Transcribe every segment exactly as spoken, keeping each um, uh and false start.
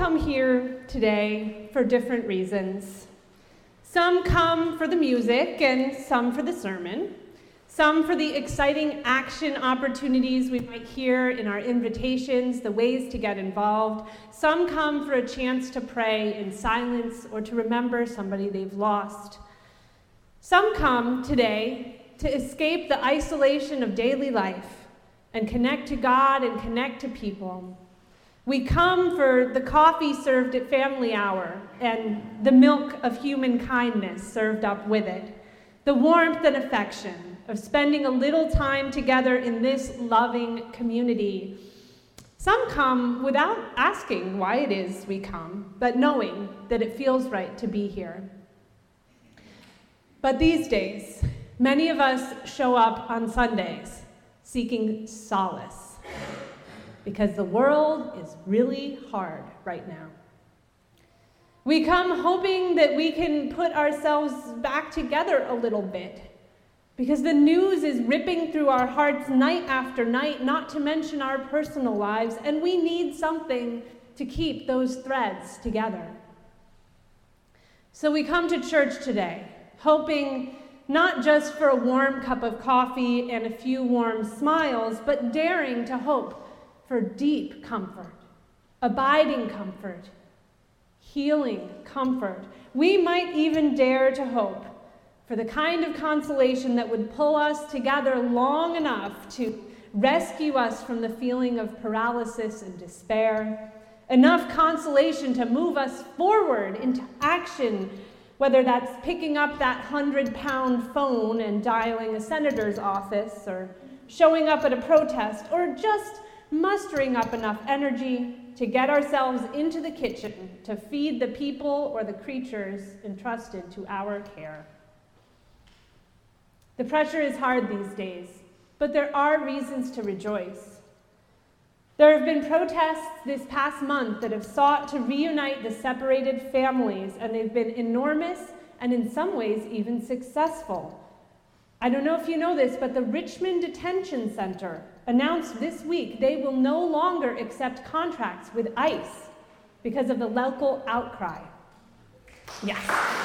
come here today for different reasons. Some come for the music and some for the sermon. Some for the exciting action opportunities we might hear in our invitations, the ways to get involved. Some come for a chance to pray in silence or to remember somebody they've lost. Some come today to escape the isolation of daily life and connect to God and connect to people. We come for the coffee served at family hour and the milk of human kindness served up with it, the warmth and affection of spending a little time together in this loving community. Some come without asking why it is we come, but knowing that it feels right to be here. But these days, many of us show up on Sundays seeking solace, because the world is really hard right now. We come hoping that we can put ourselves back together a little bit, because the news is ripping through our hearts night after night, not to mention our personal lives, and we need something to keep those threads together. So we come to church today, hoping not just for a warm cup of coffee and a few warm smiles, but daring to hope for deep comfort, abiding comfort, healing comfort. We might even dare to hope for the kind of consolation that would pull us together long enough to rescue us from the feeling of paralysis and despair, enough consolation to move us forward into action, whether that's picking up that hundred-pound phone and dialing a senator's office, or showing up at a protest, or just mustering up enough energy to get ourselves into the kitchen to feed the people or the creatures entrusted to our care. The pressure is hard these days, but there are reasons to rejoice. There have been protests this past month that have sought to reunite the separated families, and they've been enormous and in some ways even successful. I don't know if you know this, but the Richmond Detention Center announced this week they will no longer accept contracts with ICE because of the local outcry. Yes.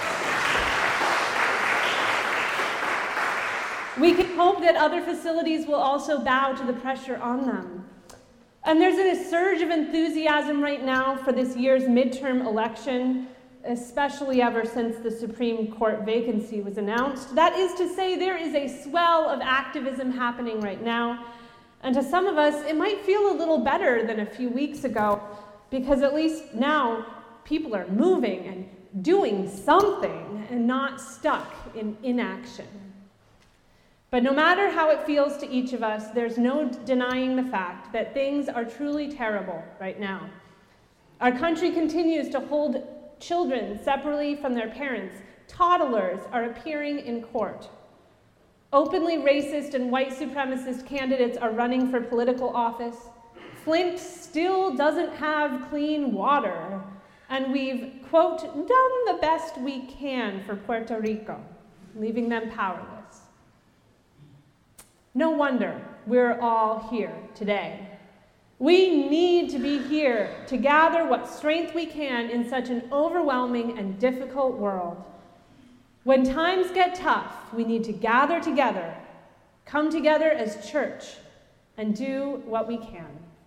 We can hope that other facilities will also bow to the pressure on them. And there's a surge of enthusiasm right now for this year's midterm election, especially ever since the Supreme Court vacancy was announced. That is to say, there is a swell of activism happening right now. And to some of us, it might feel a little better than a few weeks ago, because at least now people are moving and doing something and not stuck in inaction. But no matter how it feels to each of us, there's no denying the fact that things are truly terrible right now. Our country continues to hold children separately from their parents. Toddlers are appearing in court. Openly racist and white supremacist candidates are running for political office. Flint still doesn't have clean water. And we've, quote, done the best we can for Puerto Rico, leaving them powerless. No wonder we're all here today. We need to be here to gather what strength we can in such an overwhelming and difficult world. When times get tough, we need to gather together, come together as church, and do what we can.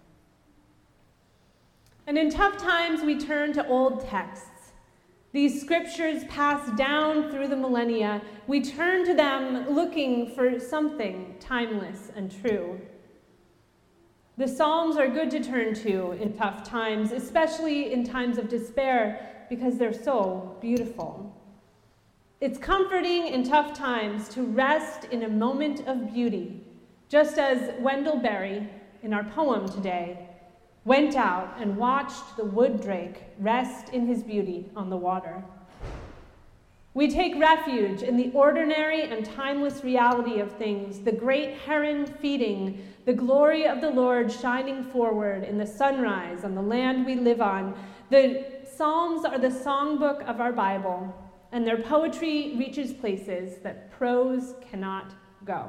And in tough times, we turn to old texts. These scriptures passed down through the millennia. We turn to them looking for something timeless and true. The Psalms are good to turn to in tough times, especially in times of despair, because they're so beautiful. It's comforting in tough times to rest in a moment of beauty, just as Wendell Berry, in our poem today, went out and watched the wood drake rest in his beauty on the water. We take refuge in the ordinary and timeless reality of things, the great heron feeding, the glory of the Lord shining forward in the sunrise on the land we live on. The Psalms are the songbook of our Bible, and their poetry reaches places that prose cannot go.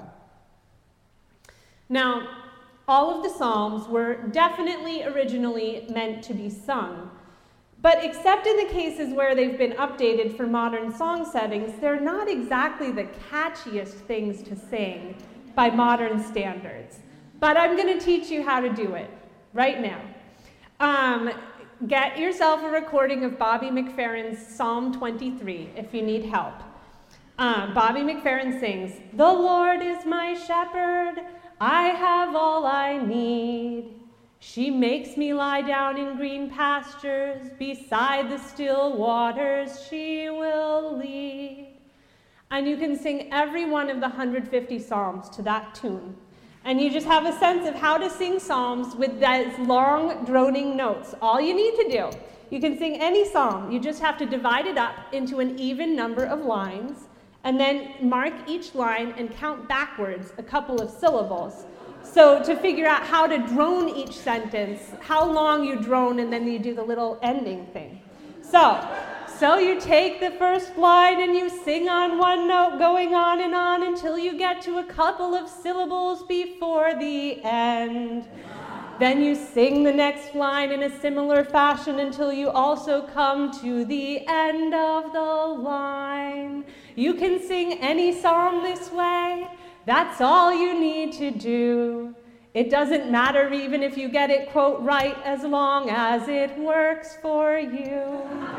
Now, all of the Psalms were definitely originally meant to be sung, But except in the cases where they've been updated for modern song settings, they're not exactly the catchiest things to sing by modern standards. But I'm going to teach you how to do it right now. Um, get yourself a recording of Bobby McFerrin's Psalm twenty-three if you need help. Um, Bobby McFerrin sings, "The Lord is my shepherd, I have all I need. She makes me lie down in green pastures, beside the still waters she will lead." And you can sing every one of the one hundred fifty psalms to that tune. And you just have a sense of how to sing psalms with those long, droning notes. All you need to do, you can sing any psalm. You just have to divide it up into an even number of lines, and then mark each line and count backwards a couple of syllables. So to figure out how to drone each sentence, how long you drone, and then you do the little ending thing. So, so you take the first line and you sing on one note, going on and on until you get to a couple of syllables before the end. Then you sing the next line in a similar fashion until you also come to the end of the line. You can sing any psalm this way. That's all you need to do. It doesn't matter even if you get it, quote, right, as long as it works for you.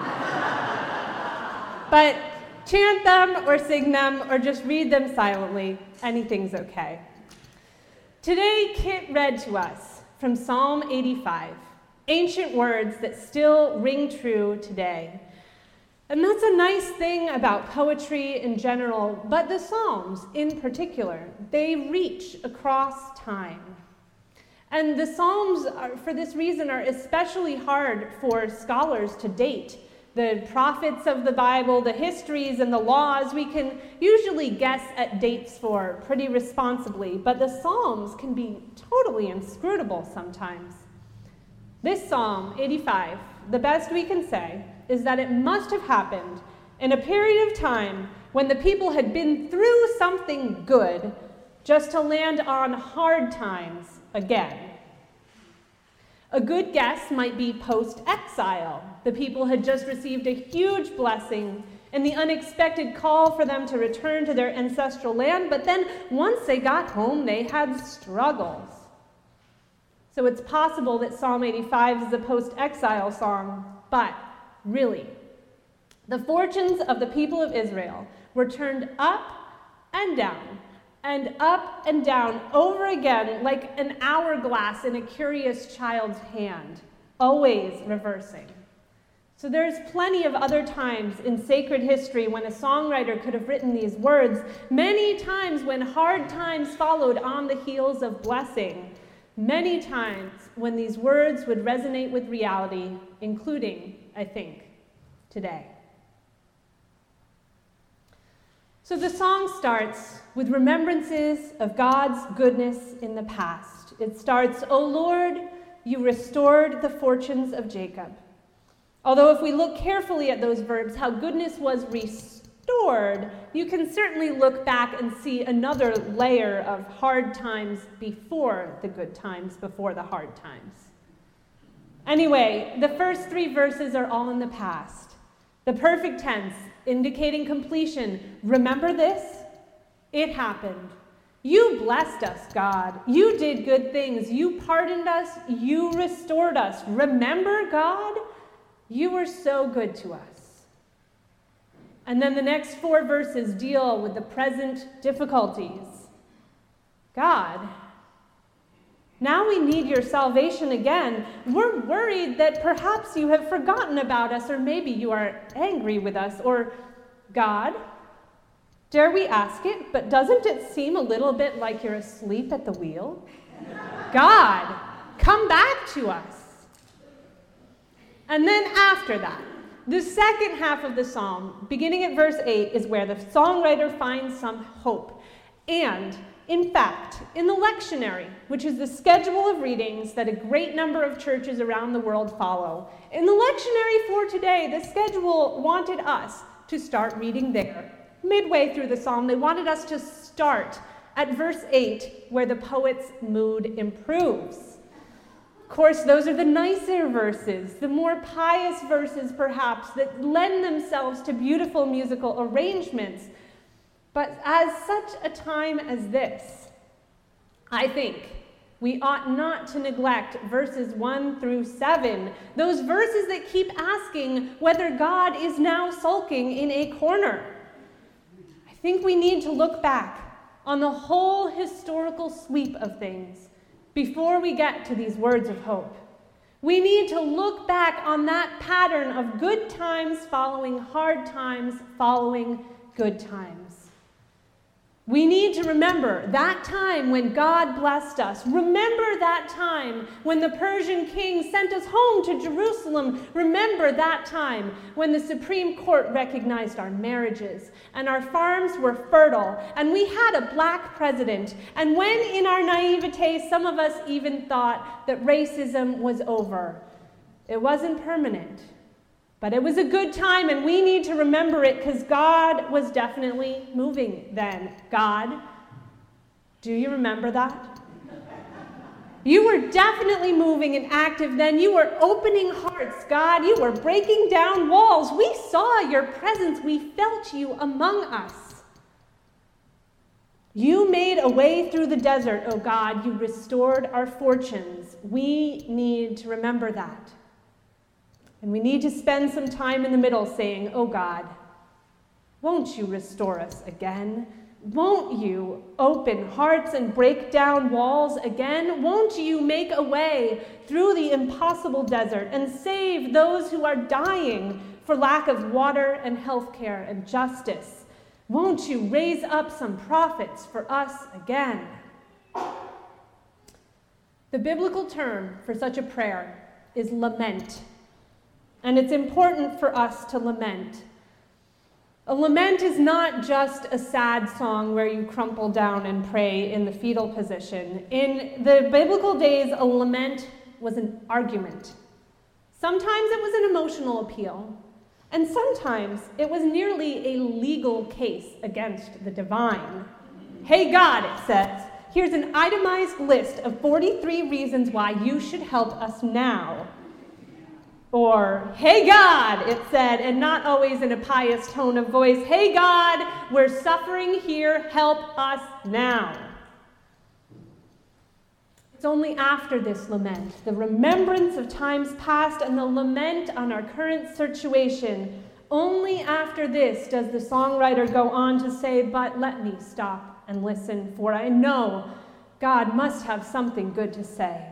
But chant them or sing them or just read them silently. Anything's okay. Today, Kit read to us from Psalm eighty-five, ancient words that still ring true today. And that's a nice thing about poetry in general, but the Psalms in particular. They reach across time. And the Psalms, are, for this reason, are especially hard for scholars to date. The prophets of the Bible, the histories and the laws, we can usually guess at dates for pretty responsibly, but the Psalms can be totally inscrutable sometimes. This Psalm, eighty-five, the best we can say, is that it must have happened in a period of time when the people had been through something good just to land on hard times again. A good guess might be post-exile. The people had just received a huge blessing and the unexpected call for them to return to their ancestral land, but then once they got home, they had struggles. So it's possible that Psalm eighty-five is a post-exile song, but really, the fortunes of the people of Israel were turned up and down, and up and down over again like an hourglass in a curious child's hand, always reversing. So there's plenty of other times in sacred history when a songwriter could have written these words, many times when hard times followed on the heels of blessing, many times when these words would resonate with reality, including, I think, today. So the song starts with remembrances of God's goodness in the past. It starts, "O Lord, you restored the fortunes of Jacob." Although if we look carefully at those verbs, how goodness was restored, you can certainly look back and see another layer of hard times before the good times, before the hard times. Anyway, the first three verses are all in the past. The perfect tense, indicating completion. Remember this? It happened. You blessed us, God. You did good things. You pardoned us. You restored us. Remember, God? You were so good to us. And then the next four verses deal with the present difficulties. God, now we need your salvation again. We're worried that perhaps you have forgotten about us, or maybe you are angry with us, or God, dare we ask it, but doesn't it seem a little bit like you're asleep at the wheel? God, come back to us. And then after that, the second half of the psalm, beginning at verse eight, is where the songwriter finds some hope. And in fact, in the lectionary, which is the schedule of readings that a great number of churches around the world follow, in the lectionary for today, the schedule wanted us to start reading there. Midway through the psalm, they wanted us to start at verse eight, where the poet's mood improves. Of course, those are the nicer verses, the more pious verses perhaps, that lend themselves to beautiful musical arrangements. But as such a time as this, I think we ought not to neglect verses one through seven, those verses that keep asking whether God is now sulking in a corner. I think we need to look back on the whole historical sweep of things before we get to these words of hope. We need to look back on that pattern of good times following hard times, following good times. We need to remember that time when God blessed us. Remember that time when the Persian king sent us home to Jerusalem. Remember that time when the Supreme Court recognized our marriages and our farms were fertile and we had a black president. And when in our naivete some of us even thought that racism was over. It wasn't permanent. But it was a good time, and we need to remember it because God was definitely moving then. God, do you remember that? You were definitely moving and active then. You were opening hearts, God. You were breaking down walls. We saw your presence. We felt you among us. You made a way through the desert, oh God. You restored our fortunes. We need to remember that. And we need to spend some time in the middle saying, oh God, won't you restore us again? Won't you open hearts and break down walls again? Won't you make a way through the impossible desert and save those who are dying for lack of water and health care and justice? Won't you raise up some prophets for us again? The biblical term for such a prayer is lament. And it's important for us to lament. A lament is not just a sad song where you crumple down and pray in the fetal position. In the biblical days, a lament was an argument. Sometimes it was an emotional appeal, and sometimes it was nearly a legal case against the divine. Hey God, it says, here's an itemized list of forty-three reasons why you should help us now. Or, hey God, it said, and not always in a pious tone of voice, hey God, we're suffering here, help us now. It's only after this lament, the remembrance of times past and the lament on our current situation, only after this does the songwriter go on to say, but let me stop and listen, for I know God must have something good to say.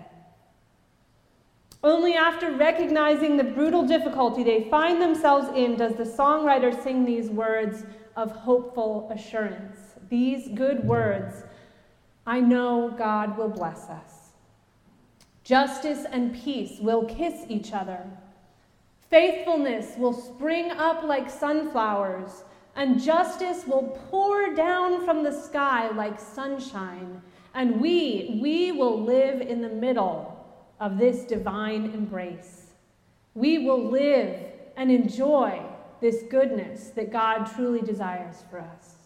Only after recognizing the brutal difficulty they find themselves in does the songwriter sing these words of hopeful assurance. These good words, I know God will bless us. Justice and peace will kiss each other. Faithfulness will spring up like sunflowers, and justice will pour down from the sky like sunshine, and we, we will live in the middle of this divine embrace. We will live and enjoy this goodness that God truly desires for us.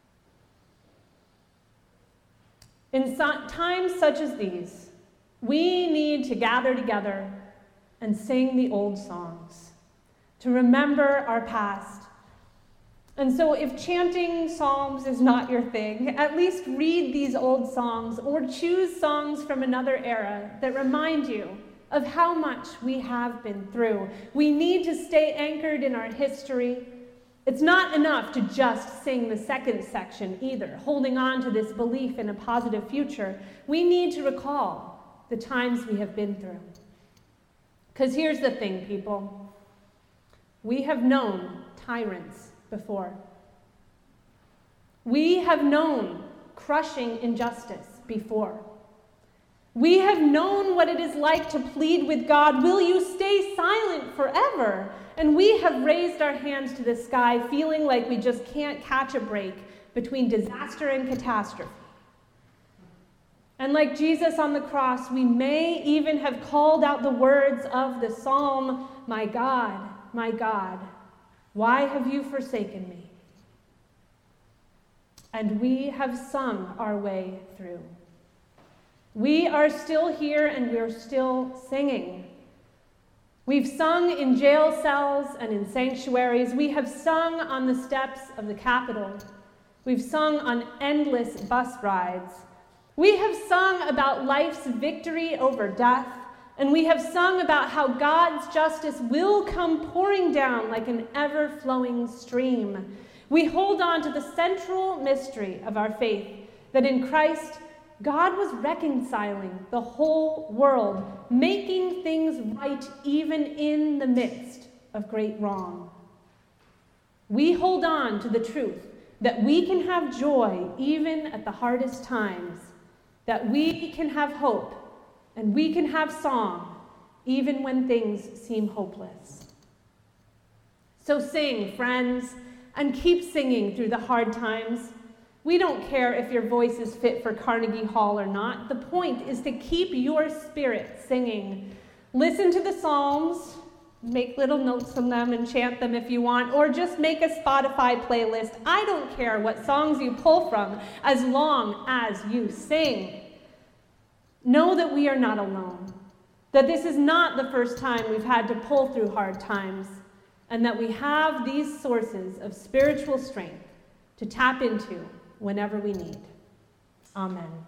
In so- times such as these, we need to gather together and sing the old songs, to remember our past. And so if chanting psalms is not your thing, at least read these old songs or choose songs from another era that remind you of how much we have been through. We need to stay anchored in our history. It's not enough to just sing the second section either, holding on to this belief in a positive future. We need to recall the times we have been through. Because here's the thing, people. We have known tyrants before. We have known crushing injustice before. We have known what it is like to plead with God, will you stay silent forever? And we have raised our hands to the sky, feeling like we just can't catch a break between disaster and catastrophe. And like Jesus on the cross, we may even have called out the words of the psalm, my God, my God, why have you forsaken me? And we have sung our way through. We are still here and we're still singing. We've sung in jail cells and in sanctuaries. We have sung on the steps of the Capitol. We've sung on endless bus rides. We have sung about life's victory over death, and we have sung about how God's justice will come pouring down like an ever-flowing stream. We hold on to the central mystery of our faith, that in Christ, God was reconciling the whole world, making things right even in the midst of great wrong. We hold on to the truth that we can have joy even at the hardest times, that we can have hope and we can have song even when things seem hopeless. So sing, friends, and keep singing through the hard times. We don't care if your voice is fit for Carnegie Hall or not. The point is to keep your spirit singing. Listen to the Psalms, make little notes from them and chant them if you want, or just make a Spotify playlist. I don't care what songs you pull from, as long as you sing. Know that we are not alone, that this is not the first time we've had to pull through hard times, and that we have these sources of spiritual strength to tap into whenever we need. Amen.